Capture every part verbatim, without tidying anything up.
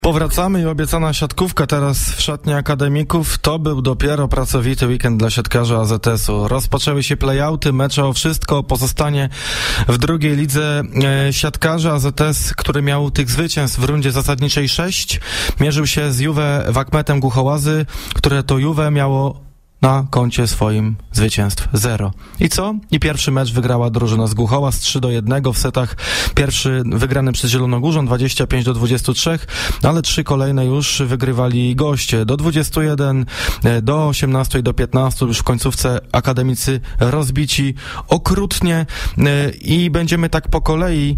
Powracamy i obiecana siatkówka teraz w szatni akademików. To był dopiero pracowity weekend dla siatkarzy A Z S-u. Rozpoczęły się play-outy, mecze o wszystko, pozostanie w drugiej lidze e, siatkarzy. A Z S, który miał tych zwycięstw w rundzie zasadniczej sześć, mierzył się z Juve Wakmetem Głuchołazy, które to Juve miało na koncie swoim zwycięstw zero. I co? I pierwszy mecz wygrała drużyna z Głuchołaz trzy do jednego w setach. Pierwszy wygrany przez Zielonogórzan dwadzieścia pięć do dwudziestu trzech, ale trzy kolejne już wygrywali goście. Do dwudziestu jeden, do osiemnastu i do piętnastu. Już w końcówce akademicy rozbici okrutnie i będziemy tak po kolei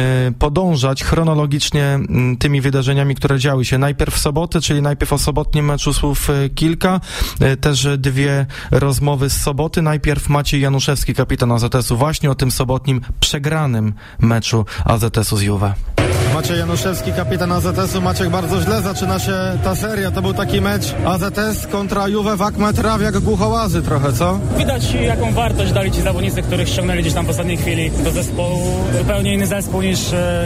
podążać chronologicznie tymi wydarzeniami, które działy się. Najpierw w sobotę, czyli najpierw o sobotnim meczu słów kilka. Też dwie rozmowy z soboty. Najpierw Maciej Januszewski, kapitan A Z S-u, właśnie o tym sobotnim przegranym meczu A Z S-u z Juve. Maciej Januszewski, kapitan A Z S-u. Maciek, bardzo źle zaczyna się ta seria. To był taki mecz A Z S kontra Juve Wakmet Rawiak Głuchołazy trochę, co? Widać, jaką wartość dali ci zawodnicy, których ściągnęli gdzieś tam w ostatniej chwili do zespołu. Zupełnie inny zespół niż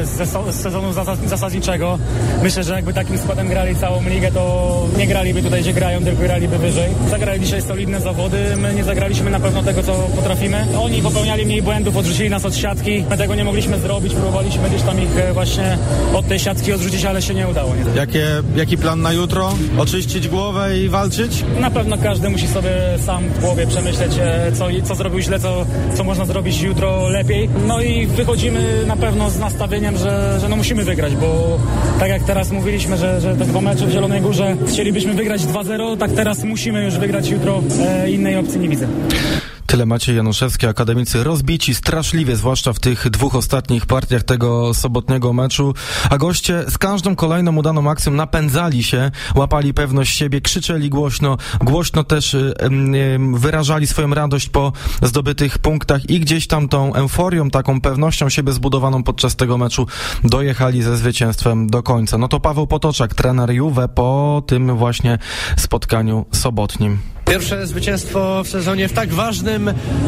z sezonu zasadniczego. Myślę, że jakby takim składem grali całą ligę, to nie graliby tutaj, gdzie grają, tylko graliby wyżej. Zagrali dzisiaj solidne zawody. My nie zagraliśmy na pewno tego, co potrafimy. Oni popełniali mniej błędów, odrzucili nas od siatki. My tego nie mogliśmy zrobić. Próbowaliśmy gdzieś tam ich właśnie od tej siatki odrzucić, ale się nie udało. Nie? Jakie, jaki plan na jutro? Oczyścić głowę i walczyć? Na pewno każdy musi sobie sam w głowie przemyśleć, co, co zrobił źle, co, co można zrobić jutro lepiej. No i wychodzimy na pewno z nastawieniem, że, że no musimy wygrać, bo tak jak teraz mówiliśmy, że, że te dwa mecze w Zielonej Górze chcielibyśmy wygrać dwa zero, tak teraz musimy już wygrać jutro. E, innej opcji nie widzę. Tyle Maciej Januszewski, akademicy rozbici straszliwie, zwłaszcza w tych dwóch ostatnich partiach tego sobotniego meczu, a goście z każdą kolejną udaną akcją napędzali się, łapali pewność siebie, krzyczeli głośno, głośno też y, y, wyrażali swoją radość po zdobytych punktach i gdzieś tam tą euforią, taką pewnością siebie zbudowaną podczas tego meczu dojechali ze zwycięstwem do końca. No to Paweł Potoczak, trener Juve, po tym właśnie spotkaniu sobotnim. Pierwsze zwycięstwo w sezonie w tak ważnym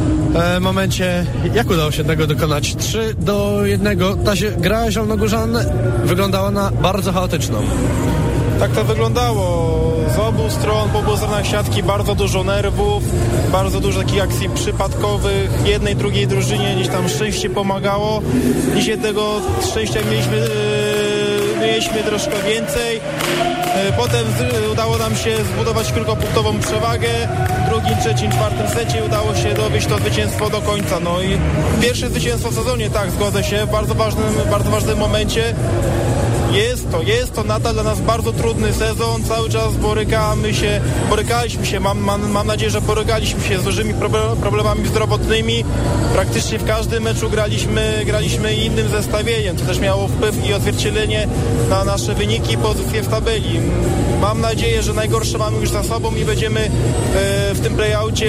e, momencie. Jak udało się tego dokonać? trzy do jednego. Ta gra Zielonogórzan wyglądała na bardzo chaotyczną. Tak to wyglądało. Z obu stron, po obu stronach siatki bardzo dużo nerwów, bardzo dużo takich akcji przypadkowych. Jednej, drugiej drużynie gdzieś tam szczęście pomagało. Dzisiaj tego szczęścia mieliśmy, yy, mieliśmy troszkę więcej. Potem udało nam się zbudować kilkupunktową przewagę. W drugim, trzecim, czwartym secie udało się dowieść to zwycięstwo do końca. No i pierwsze zwycięstwo w sezonie, tak, zgodzę się, w bardzo ważnym, bardzo ważnym momencie. Jest to, jest to nadal dla nas bardzo trudny sezon, cały czas borykamy się, borykaliśmy się, mam, mam, mam nadzieję, że borykaliśmy się z dużymi problemami zdrowotnymi. Praktycznie w każdym meczu graliśmy, graliśmy innym zestawieniem, co też miało wpływ i odzwierciedlenie na nasze wyniki i pozycje w tabeli. Mam nadzieję, że najgorsze mamy już za sobą i będziemy e, w tym play-outie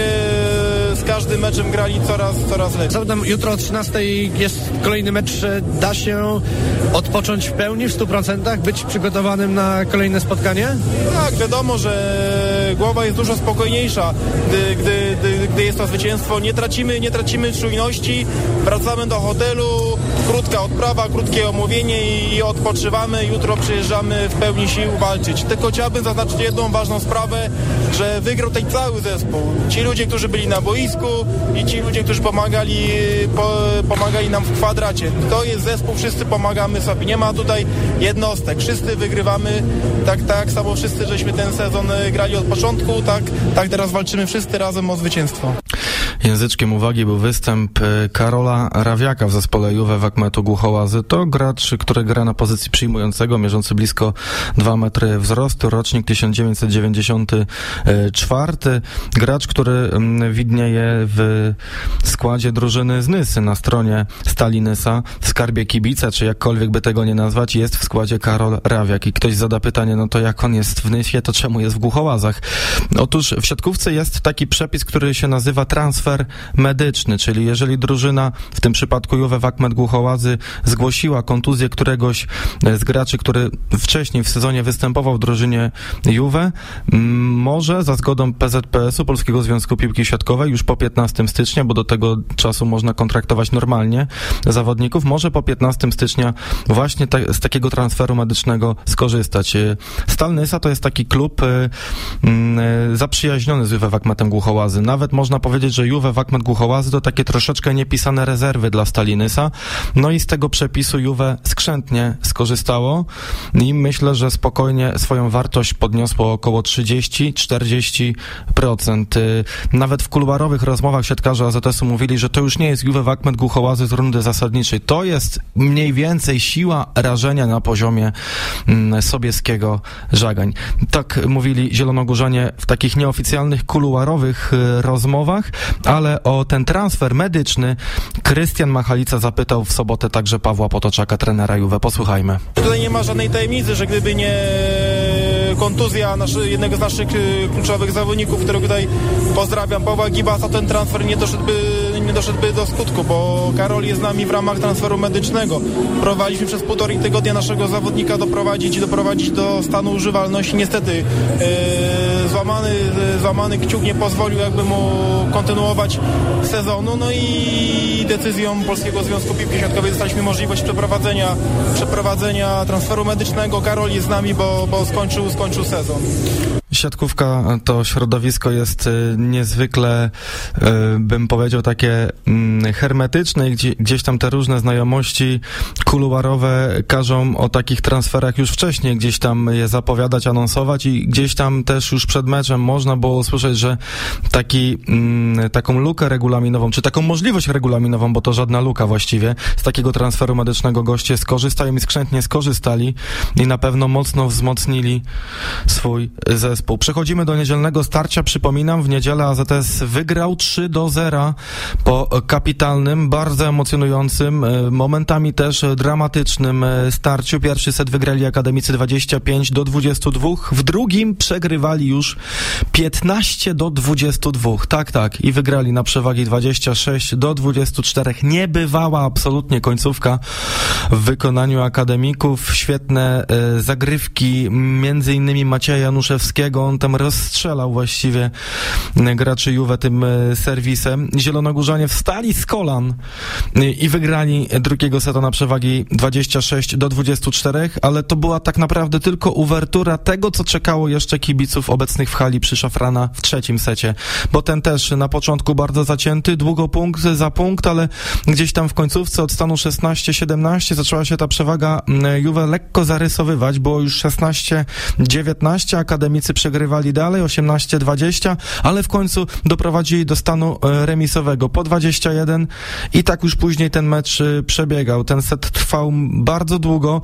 z każdym meczem grali coraz, coraz lepiej. Zatem jutro o trzynastej jest kolejny mecz. Da się odpocząć w pełni, w stu procentach, być przygotowanym na kolejne spotkanie? Tak, wiadomo, że głowa jest dużo spokojniejsza, gdy, gdy, gdy, gdy jest to zwycięstwo. Nie tracimy, nie tracimy czujności, wracamy do hotelu, krótka odprawa, krótkie omówienie i odpoczywamy. Jutro przyjeżdżamy w pełni sił walczyć. Tylko chciałbym zaznaczyć jedną ważną sprawę, że wygrał tutaj cały zespół. Ci ludzie, którzy byli na boisku i ci ludzie, którzy pomagali, po, pomagali nam w kwadracie. To jest zespół, wszyscy pomagamy sobie. Nie ma tutaj jednostek. Wszyscy wygrywamy. Tak, tak samo wszyscy, żeśmy ten sezon grali od początku. Tak, tak teraz walczymy wszyscy razem o zwycięstwo. Języczkiem uwagi był występ Karola Rawiaka w zespole Juve Wakmetu Głuchołazy. To gracz, który gra na pozycji przyjmującego, mierzący blisko dwa metry wzrostu, rocznik tysiąc dziewięćset dziewięćdziesiąty czwarty. Gracz, który widnieje w składzie drużyny z Nysy na stronie Stali Nysa, w skarbie kibica, czy jakkolwiek by tego nie nazwać, jest w składzie Karol Rawiak. I ktoś zada pytanie, no to jak on jest w Nysie, to czemu jest w Głuchołazach? Otóż w siatkówce jest taki przepis, który się nazywa transfer transfer medyczny, czyli jeżeli drużyna, w tym przypadku Juve Wachmet Głuchołazy, zgłosiła kontuzję któregoś z graczy, który wcześniej w sezonie występował w drużynie Juve, może za zgodą P Z P S u, Polskiego Związku Piłki Siatkowej, już po piętnastego stycznia, bo do tego czasu można kontraktować normalnie zawodników, może po piętnastego stycznia właśnie ta, z takiego transferu medycznego skorzystać. Stal Nysa to jest taki klub y, y, zaprzyjaźniony z Juve Wachmetem Głuchołazy. Nawet można powiedzieć, że Juve Wachmet Głuchołazy to takie troszeczkę niepisane rezerwy dla Stali Nysa. No i z tego przepisu Juve skrzętnie skorzystało i myślę, że spokojnie swoją wartość podniosło około trzydzieści do czterdziestu procent. Nawet w kuluarowych rozmowach siatkarze A Z S u mówili, że to już nie jest Juve Wachmet Głuchołazy z rundy zasadniczej. To jest mniej więcej siła rażenia na poziomie mm, Sobieskiego Żagań. Tak mówili zielonogórzanie w takich nieoficjalnych kuluarowych y, rozmowach, ale o ten transfer medyczny Krystian Machalica zapytał w sobotę także Pawła Potoczaka, trenera Juve. Posłuchajmy. Tutaj nie ma żadnej tajemnicy, że gdyby nie kontuzja naszy, jednego z naszych y, kluczowych zawodników, którego tutaj pozdrawiam, Pawła Gibasa, ten transfer nie doszedłby, nie doszedłby do skutku, bo Karol jest z nami w ramach transferu medycznego. Próbowaliśmy przez półtorej tygodnia naszego zawodnika doprowadzić i doprowadzić do stanu używalności. Niestety yy, złamany, yy, złamany kciuk nie pozwolił jakby mu kontynuować sezonu, no i decyzją Polskiego Związku Piłki Siatkowej dostaliśmy możliwość przeprowadzenia, przeprowadzenia transferu medycznego. Karol jest z nami, bo, bo skończył, skończył sezon. Siatkówka to środowisko jest y, niezwykle, y, bym powiedział, takie y, hermetyczne i gdzie, gdzieś tam te różne znajomości kuluarowe każą o takich transferach już wcześniej gdzieś tam je zapowiadać, anonsować i gdzieś tam też już przed meczem można było usłyszeć, że taki, y, taką lukę regulaminową, czy taką możliwość regulaminową, bo to żadna luka właściwie, z takiego transferu medycznego goście skorzystają i skrzętnie skorzystali i na pewno mocno wzmocnili swój zespół. Przechodzimy do niedzielnego starcia. Przypominam, w niedzielę A Z S wygrał trzy do zera po kapitalnym, bardzo emocjonującym, momentami też dramatycznym starciu. Pierwszy set wygrali akademicy dwadzieścia pięć do dwudziestu dwóch. W drugim przegrywali już piętnaście do dwudziestu dwóch. Tak, tak. I wygrali na przewagi dwadzieścia sześć do dwudziestu czterech. Niebywała absolutnie końcówka w wykonaniu akademików. Świetne e, zagrywki, między innymi Macieja Januszewskiego. On tam rozstrzelał właściwie graczy Juve tym serwisem. Zielonogórzanie wstali z kolan i wygrali drugiego seta na przewagi dwadzieścia sześć do dwudziestu czterech, ale to była tak naprawdę tylko uwertura tego, co czekało jeszcze kibiców obecnych w hali przy Szafrana w trzecim secie, bo ten też na początku bardzo zacięty, długo punkt za punkt, ale gdzieś tam w końcówce od stanu szesnaście siedemnaście zaczęła się ta przewaga Juve lekko zarysowywać, było już szesnaście dziewiętnaście, akademicy przegrywali dalej, osiemnaście dwadzieścia, ale w końcu doprowadzili do stanu remisowego po dwadzieścia jeden i tak już później ten mecz przebiegał. Ten set trwał bardzo długo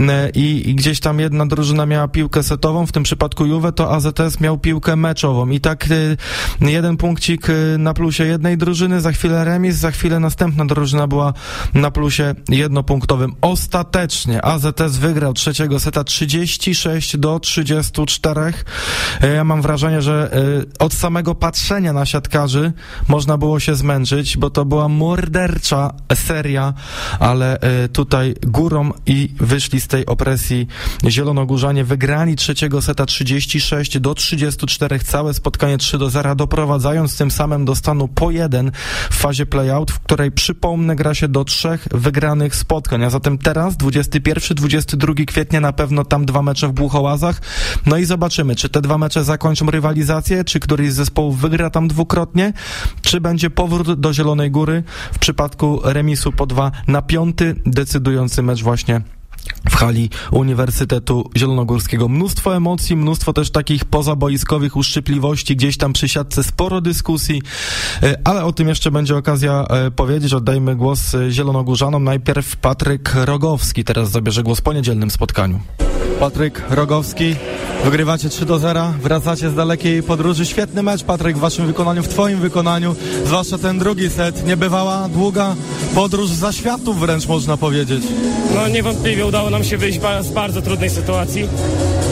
i, i gdzieś tam jedna drużyna miała piłkę setową, w tym przypadku Juve to A Z S miał piłkę meczową i tak jeden punkcik na plusie jednej drużyny, za chwilę remis, za chwilę następna drużyna była na plusie jednopunktowym. Ostatecznie A Z S wygrał trzeciego seta trzydzieści sześć do trzydziestu czterech. Ja mam wrażenie, że y, od samego patrzenia na siatkarzy można było się zmęczyć, bo to była mordercza seria, ale y, tutaj górą i wyszli z tej opresji zielonogórzanie. Wygrali trzeciego seta trzydzieści sześć do trzydziestu czterech, całe spotkanie trzy do zera, doprowadzając tym samym do stanu po jeden w fazie play-out, w której, przypomnę, gra się do trzech wygranych spotkań, a zatem teraz dwudziestego pierwszego dwudziestego drugiego kwietnia na pewno tam dwa mecze w Głuchołazach, no i zobaczymy, czy te dwa mecze zakończą rywalizację, czy któryś z zespołów wygra tam dwukrotnie, czy będzie powrót do Zielonej Góry w przypadku remisu po dwa na piąty decydujący mecz właśnie w hali Uniwersytetu Zielonogórskiego. Mnóstwo emocji, mnóstwo też takich pozaboiskowych uszczypliwości, gdzieś tam przy siatce sporo dyskusji, ale o tym jeszcze będzie okazja powiedzieć. Oddajmy głos zielonogórzanom. Najpierw Patryk Rogowski teraz zabierze głos po niedzielnym spotkaniu. Patryk Rogowski, wygrywacie trzy do zera, wracacie z dalekiej podróży. Świetny mecz, Patryk, w waszym wykonaniu, w twoim wykonaniu, zwłaszcza ten drugi set. Niebywała długa podróż za światów wręcz, można powiedzieć. No niewątpliwie udało nam się wyjść z bardzo trudnej sytuacji.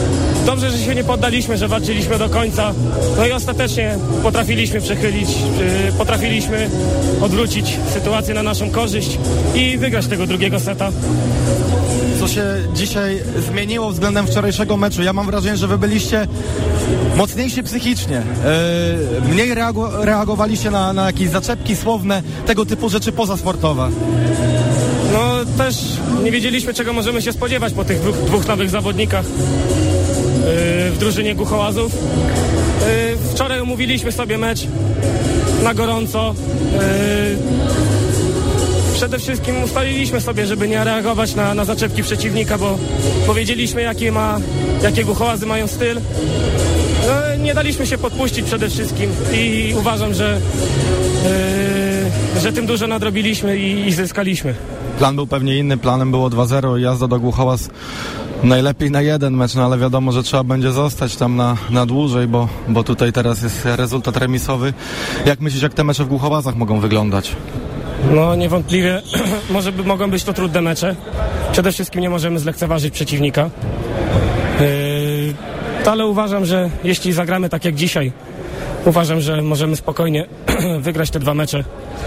dobrze, że się nie poddaliśmy, że walczyliśmy do końca. No i ostatecznie potrafiliśmy przechylić, yy, potrafiliśmy odwrócić sytuację na naszą korzyść i wygrać tego drugiego seta. Co się dzisiaj zmieniło względem wczorajszego meczu? Ja mam wrażenie, że wy byliście mocniejsi psychicznie. Yy, mniej reago- reagowaliście na, na jakieś zaczepki słowne, tego typu rzeczy pozasportowe. No też nie wiedzieliśmy, czego możemy się spodziewać po tych dwóch, dwóch nowych zawodnikach yy, w drużynie Głuchołazów. Yy, wczoraj umówiliśmy sobie mecz na gorąco. Yy, Przede wszystkim ustaliliśmy sobie, żeby nie reagować na, na zaczepki przeciwnika, bo powiedzieliśmy, jakie, ma, jakie Głuchołazy mają styl. No, nie daliśmy się podpuścić przede wszystkim i uważam, że, yy, że tym dużo nadrobiliśmy i, i zyskaliśmy. Plan był pewnie inny, planem było dwa zero, jazda do Głuchołaz najlepiej na jeden mecz, no ale wiadomo, że trzeba będzie zostać tam na, na dłużej, bo, bo tutaj teraz jest rezultat remisowy. Jak myślisz, jak te mecze w Głuchołazach mogą wyglądać? No niewątpliwie może by, mogą być to trudne mecze. Przede wszystkim nie możemy zlekceważyć przeciwnika. Yy, ale uważam, że jeśli zagramy tak jak dzisiaj, uważam, że możemy spokojnie wygrać te dwa mecze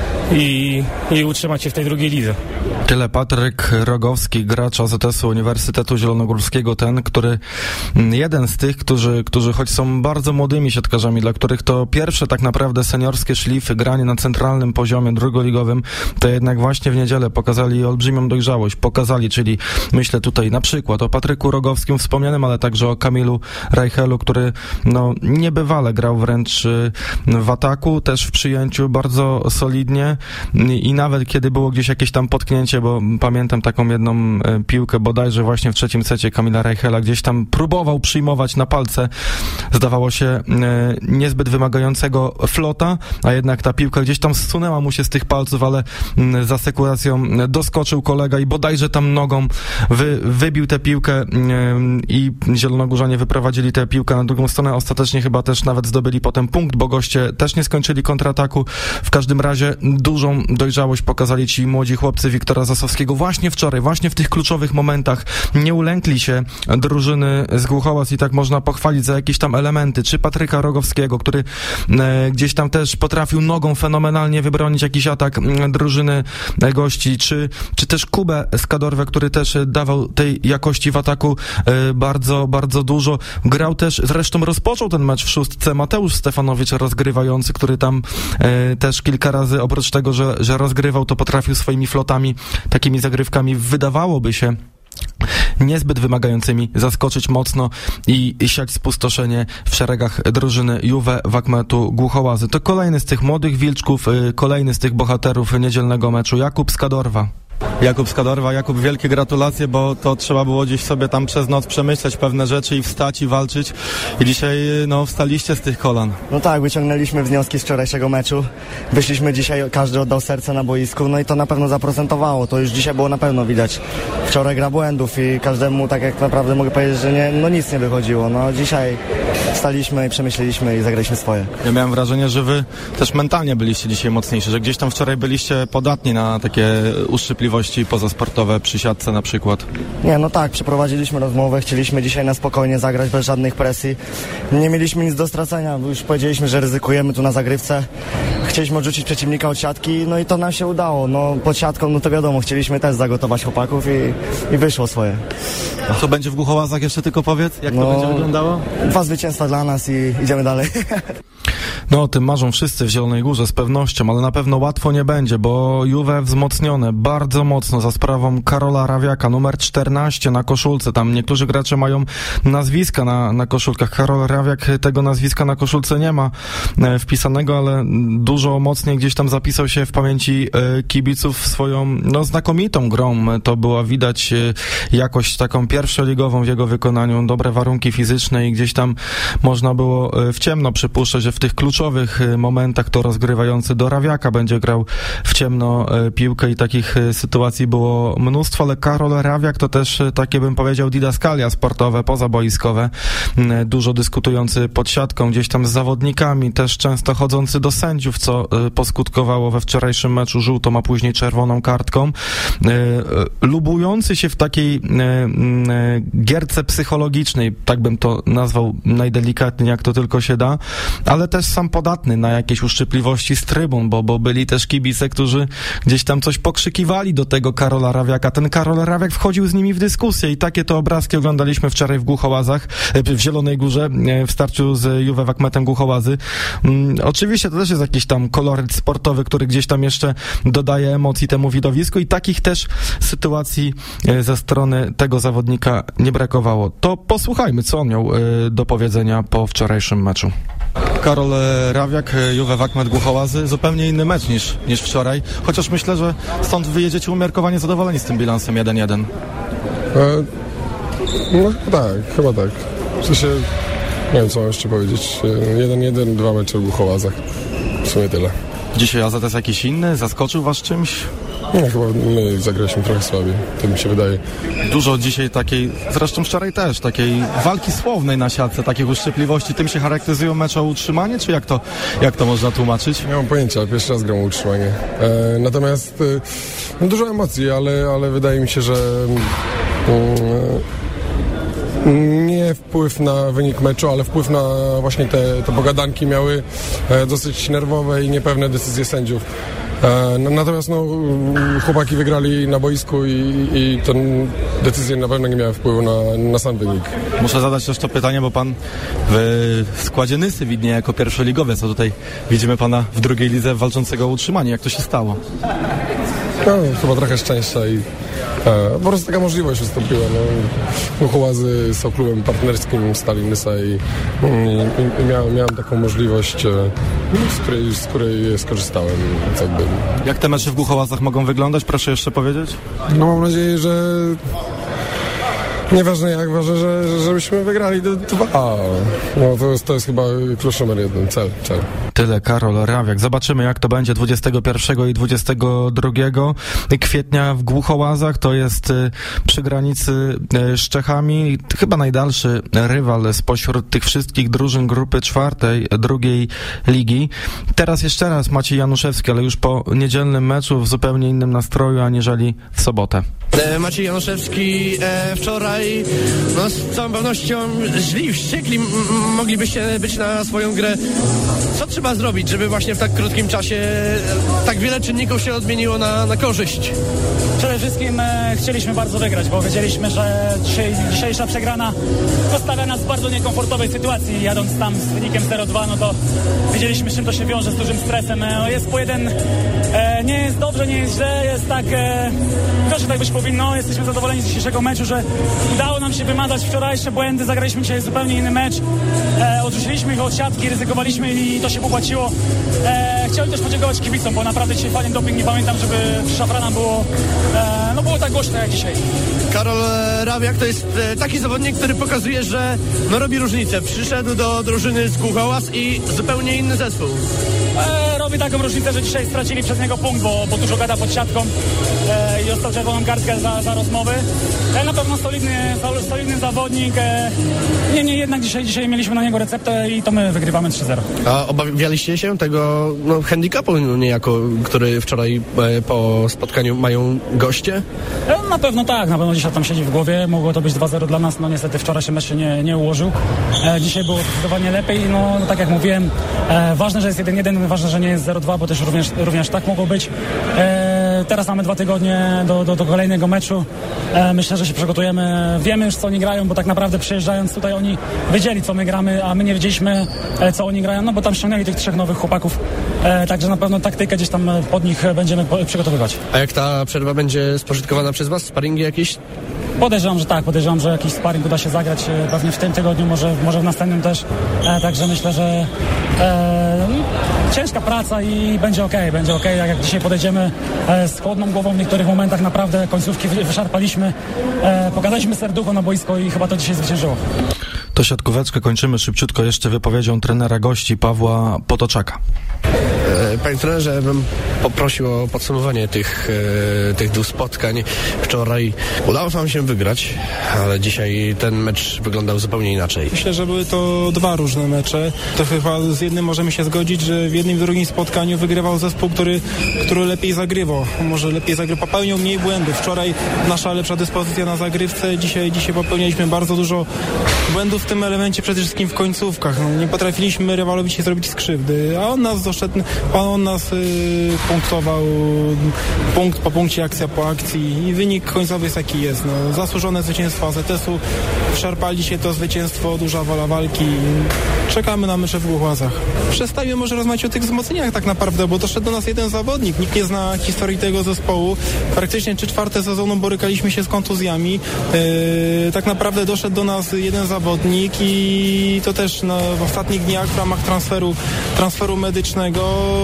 i, i utrzymać się w tej drugiej lidze. Tyle Patryk Rogowski, gracz A Z S-u Uniwersytetu Zielonogórskiego, ten, który, jeden z tych, którzy, którzy choć są bardzo młodymi siatkarzami, dla których to pierwsze tak naprawdę seniorskie szlify, granie na centralnym poziomie drugoligowym, to jednak właśnie w niedzielę pokazali olbrzymią dojrzałość, pokazali, czyli myślę tutaj na przykład o Patryku Rogowskim wspomnianym, ale także o Kamilu Reichelu, który no niebywale grał wręcz w ataku, też w przyjęciu bardzo solidnie i nawet kiedy było gdzieś jakieś tam potknięcie, bo pamiętam taką jedną e, piłkę bodajże właśnie w trzecim secie Kamila Reichela, gdzieś tam próbował przyjmować na palce, zdawało się e, niezbyt wymagającego flota, a jednak ta piłka gdzieś tam zsunęła mu się z tych palców, ale m, za sekuracją doskoczył kolega i bodajże tam nogą wy, wybił tę piłkę e, i zielonogórzanie wyprowadzili tę piłkę na drugą stronę, ostatecznie chyba też nawet zdobyli potem punkt, bo goście też nie skończyli kontrataku. W każdym razie dużą dojrzałość pokazali ci młodzi chłopcy Wiktora Zasowskiego właśnie wczoraj, właśnie w tych kluczowych momentach nie ulękli się drużyny z Głuchołaz i tak można pochwalić za jakieś tam elementy, czy Patryka Rogowskiego, który e, gdzieś tam też potrafił nogą fenomenalnie wybronić jakiś atak e, drużyny e, gości, czy, czy też Kubę Skadorwę, który też e, dawał tej jakości w ataku e, bardzo, bardzo dużo. Grał też, zresztą rozpoczął ten mecz w szóstce Mateusz Stefanowicz rozgrywający, który tam e, też kilka razy oprócz tego, że, że rozgrywał, to potrafił swoimi flotami, takimi zagrywkami wydawałoby się niezbyt wymagającymi, zaskoczyć mocno i, i siać spustoszenie w szeregach drużyny Juve Wakmetu Głuchołazy. To kolejny z tych młodych wilczków, y, kolejny z tych bohaterów niedzielnego meczu, Jakub Skadorwa. Jakub Skadorwa, Jakub, wielkie gratulacje, bo to trzeba było gdzieś sobie tam przez noc przemyśleć pewne rzeczy i wstać i walczyć i dzisiaj no wstaliście z tych kolan. No tak, wyciągnęliśmy wnioski z wczorajszego meczu, wyszliśmy dzisiaj, każdy oddał serce na boisku, no i to na pewno zaprocentowało, to już dzisiaj było na pewno widać. Wczoraj gra błędów i każdemu tak jak naprawdę mogę powiedzieć, że nie, no nic nie wychodziło, no dzisiaj wstaliśmy i przemyśleliśmy i zagraliśmy swoje. Ja miałem wrażenie, że wy też mentalnie byliście dzisiaj mocniejsi, że gdzieś tam wczoraj byliście podatni na takie uszczypliwości pozasportowe przy siatce na przykład. Nie, no tak, przeprowadziliśmy rozmowę, chcieliśmy dzisiaj na spokojnie zagrać bez żadnych presji. Nie mieliśmy nic do stracenia, już powiedzieliśmy, że ryzykujemy tu na zagrywce. Chcieliśmy odrzucić przeciwnika od siatki, no i to nam się udało. No pod siatką, no to wiadomo, chcieliśmy też zagotować chłopaków i, i wyszło swoje. A co będzie w Głuchołazach jeszcze tylko powiedz? Jak no, to będzie wyglądało? Dwa zwycięstwa dla nas i idziemy dalej. No o tym marzą wszyscy w Zielonej Górze z pewnością, ale na pewno łatwo nie będzie, bo Juve wzmocnione bardzo mocno za sprawą Karola Rawiaka, numer czternaście na koszulce. Tam niektórzy gracze mają nazwiska na, na koszulkach. Karol Rawiak tego nazwiska na koszulce nie ma e, wpisanego, ale dużo mocniej gdzieś tam zapisał się w pamięci e, kibiców swoją no, znakomitą grą. To była widać e, jakość taką pierwszoligową w jego wykonaniu, dobre warunki fizyczne i gdzieś tam można było e, w ciemno przypuszczać, że w tych kluczowych e, momentach to rozgrywający do Rawiaka będzie grał w ciemno e, piłkę i takich e, sytuacji było mnóstwo, ale Karol Rawiak to też e, takie bym powiedział didaskalia sportowe, pozaboiskowe, e, dużo dyskutujący pod siatką, gdzieś tam z zawodnikami, też często chodzący do sędziów, co co poskutkowało we wczorajszym meczu żółtą, a później czerwoną kartką. Lubujący się w takiej gierce psychologicznej, tak bym to nazwał najdelikatniej, jak to tylko się da, ale też sam podatny na jakieś uszczypliwości z trybun, bo, bo byli też kibice, którzy gdzieś tam coś pokrzykiwali do tego Karola Rawiaka. Ten Karol Rawiak wchodził z nimi w dyskusję i takie to obrazki oglądaliśmy wczoraj w Głuchołazach, w Zielonej Górze, w starciu z Juve Wakmetem Głuchołazy. Um, oczywiście to też jest jakiś tam koloryt sportowy, który gdzieś tam jeszcze dodaje emocji temu widowisku i takich też sytuacji ze strony tego zawodnika nie brakowało. To posłuchajmy, co on miał do powiedzenia po wczorajszym meczu. Karol Rawiak, Juve Wakmet Głuchołazy, zupełnie inny mecz niż, niż wczoraj, chociaż myślę, że stąd wyjedziecie umiarkowanie zadowoleni z tym bilansem jeden jeden. E, no tak, chyba tak. W sensie, nie wiem co mam jeszcze powiedzieć, jeden jeden, dwa mecze w Głuchołazach, w sumie tyle. Dzisiaj A Z S jakiś inny? Zaskoczył was czymś? Nie, chyba my zagraliśmy trochę słabiej, to mi się wydaje. Dużo dzisiaj takiej, zresztą wczoraj też, takiej walki słownej na siatce, takich uszczypliwości. Tym się charakteryzują mecze o utrzymanie, czy jak to, jak to można tłumaczyć? Nie mam pojęcia, pierwszy raz gram o utrzymanie. E, natomiast e, no dużo emocji, ale, ale wydaje mi się, że e, nie wpływ na wynik meczu, ale wpływ na właśnie te, te pogadanki miały e, dosyć nerwowe i niepewne decyzje sędziów. E, natomiast no, chłopaki wygrali na boisku i, i te decyzje na pewno nie miały wpływu na, na sam wynik. Muszę zadać też to pytanie, bo pan w składzie Nysy widnieje jako pierwszoligowiec, a tutaj widzimy pana w drugiej lidze walczącego o utrzymanie. Jak to się stało? No, chyba trochę szczęścia i e, po prostu taka możliwość wystąpiła. No. Głuchołazy są klubem partnerskim Stali Nysa i, i, i miałem, miałem taką możliwość, e, z, której, z której skorzystałem. Jakby. Jak te mecze w Głuchołazach mogą wyglądać? Proszę jeszcze powiedzieć. No mam nadzieję, że nieważne jak, ważne, że, żebyśmy wygrali do dwa. No to jest, to jest chyba klucz numer jeden, cel, cel. Tyle Karol Rawiak. Zobaczymy, jak to będzie dwudziestego pierwszego i dwudziestego drugiego kwietnia w Głuchołazach. To jest y, przy granicy y, z Czechami. Chyba najdalszy rywal spośród tych wszystkich drużyn grupy czwartej, drugiej ligi. Teraz jeszcze raz Maciej Januszewski, ale już po niedzielnym meczu w zupełnie innym nastroju, aniżeli w sobotę. E, Maciej Januszewski e, wczoraj, no z całą pewnością źli, wściekli m- m- moglibyście być na swoją grę. Co trzeba zrobić, żeby właśnie w tak krótkim czasie tak wiele czynników się odmieniło na, na korzyść? Przede wszystkim e, chcieliśmy bardzo wygrać, bo wiedzieliśmy, że dzisiaj, dzisiejsza przegrana postawia nas w bardzo niekomfortowej sytuacji. Jadąc tam z wynikiem zero dwa, no to wiedzieliśmy, z czym to się wiąże, z dużym stresem. E, jest po jeden, e, nie jest dobrze, nie jest źle, jest tak, e, to, że tak być powinno. Jesteśmy zadowoleni z dzisiejszego meczu, że udało nam się wymazać wczorajsze błędy, zagraliśmy dzisiaj zupełnie inny mecz. E, odrzuciliśmy ich od siatki, ryzykowaliśmy i to się popłaciło. E, chciałem też podziękować kibicom, bo naprawdę dzisiaj fajny doping, nie pamiętam, żeby przy Szafrana było E, no było tak głośno jak dzisiaj. Karol Rawiak to jest e, taki zawodnik, który pokazuje, że no robi różnicę. Przyszedł do drużyny z Głuchołaz i zupełnie inny zespół. E, robi taką różnicę, że dzisiaj stracili przez niego punkt, bo, bo dużo gada pod siatką e, i dostał czerwoną kartkę za, za rozmowy. E, na pewno solidny, solidny zawodnik. E, nie, nie, jednak dzisiaj, dzisiaj mieliśmy na niego receptę i to my wygrywamy trzy zero. A obawialiście się tego no, handicapu niejako, który wczoraj e, po spotkaniu mają goście? E, na pewno tak, na pewno dzisiaj tam siedzi w głowie. Mogło to być dwa zero dla nas, no niestety wczoraj się mecz się nie, nie ułożył. E, dzisiaj było zdecydowanie lepiej, no, no tak jak mówiłem, e, ważne, że jest jeden jeden, ważne, że nie jest zero dwa, bo też również, również tak mogło być. E, teraz mamy dwa tygodnie do, do, do kolejnego meczu. E, myślę, że się przygotujemy. Wiemy już, co oni grają, bo tak naprawdę przyjeżdżając tutaj oni wiedzieli, co my gramy, a my nie wiedzieliśmy, e, co oni grają, no bo tam ściągnęli tych trzech nowych chłopaków. E, także na pewno taktykę gdzieś tam pod nich będziemy po, przygotowywać. A jak ta przerwa będzie spożytkowana przez was? Sparingi jakieś? Podejrzewam, że tak, podejrzewam, że jakiś sparring uda się zagrać e, pewnie w tym tygodniu, może, może w następnym też. E, także myślę, że e, ciężka praca i będzie okej, okay, będzie okej, okay. Jak dzisiaj podejdziemy e, z chłodną głową w niektórych momentach, naprawdę końcówki wyszarpaliśmy, e, pokazaliśmy serducho na boisko i chyba to dzisiaj zwyciężyło. To siatkóweczkę kończymy szybciutko jeszcze wypowiedzią trenera gości Pawła Potoczaka. Panie trenerze, ja bym poprosił o podsumowanie tych, e, tych dwóch spotkań. Wczoraj udało nam się wygrać, ale dzisiaj ten mecz wyglądał zupełnie inaczej. Myślę, że były to dwa różne mecze. To chyba z jednym możemy się zgodzić, że w jednym i drugim spotkaniu wygrywał zespół, który, który lepiej zagrywał. Może lepiej zagrywał, popełniał mniej błędów. Wczoraj nasza lepsza dyspozycja na zagrywce, dzisiaj, dzisiaj popełnialiśmy bardzo dużo błędów w tym elemencie, przede wszystkim w końcówkach. No, nie potrafiliśmy rywalowi się zrobić skrzywdy, a on nas doszedł, on nas y, punktował punkt po punkcie, akcja po akcji i wynik końcowy jest jaki jest. No, zasłużone zwycięstwo A Z S-u, szarpali się to zwycięstwo, duża wola walki. Czekamy na mecze w Głuchłazach. Przestańmy może rozmawiać o tych wzmocnieniach tak naprawdę, bo doszedł do nas jeden zawodnik. Nikt nie zna historii tego zespołu. Praktycznie trzy czwarte sezonu borykaliśmy się z kontuzjami. Yy, tak naprawdę doszedł do nas jeden zawodnik i to też no, w ostatnich dniach w ramach transferu, transferu medycznego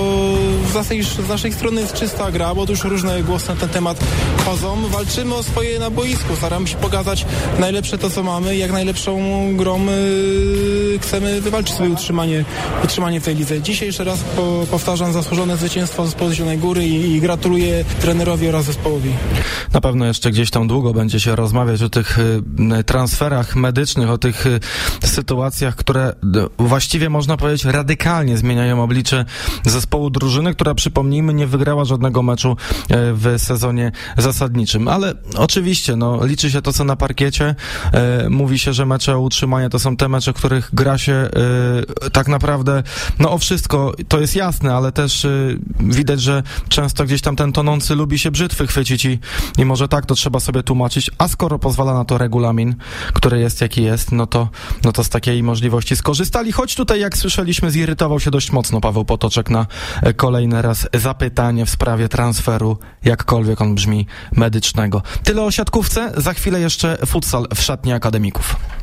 w zasadzie z naszej strony jest czysta gra, bo tu już różne głosy na ten temat chodzą. Walczymy o swoje na boisku. Staramy się pokazać najlepsze to, co mamy. Jak najlepszą grą yy, chcemy wywalczyć sobie utrzymanie, utrzymanie w tej lidze. Dzisiaj jeszcze raz po, powtarzam, zasłużone zwycięstwo zespołu z Zielonej Góry i, i gratuluję trenerowi oraz zespołowi. Na pewno jeszcze gdzieś tam długo będzie się rozmawiać o tych y, transferach medycznych, o tych y, sytuacjach, które y, właściwie można powiedzieć radykalnie zmieniają oblicze zespołu drużyny, która, przypomnijmy, nie wygrała żadnego meczu y, w sezonie zasadniczym. Ale oczywiście, no, liczy się to, co na parkiecie. Y, mówi się, że mecze o utrzymanie to są te mecze, w których gra się y, tak naprawdę, no o wszystko, to jest jasne, ale też y, widać, że często gdzieś tam ten tonący lubi się brzytwy chwycić i, i może tak to trzeba sobie tłumaczyć, a skoro pozwala na to regulamin, który jest jaki jest, no to, no to z takiej możliwości skorzystali, choć tutaj, jak słyszeliśmy, zirytował się dość mocno Paweł Potoczek na kolejny raz zapytanie w sprawie transferu, jakkolwiek on brzmi, medycznego. Tyle o siatkówce, za chwilę jeszcze futsal w szatni akademików.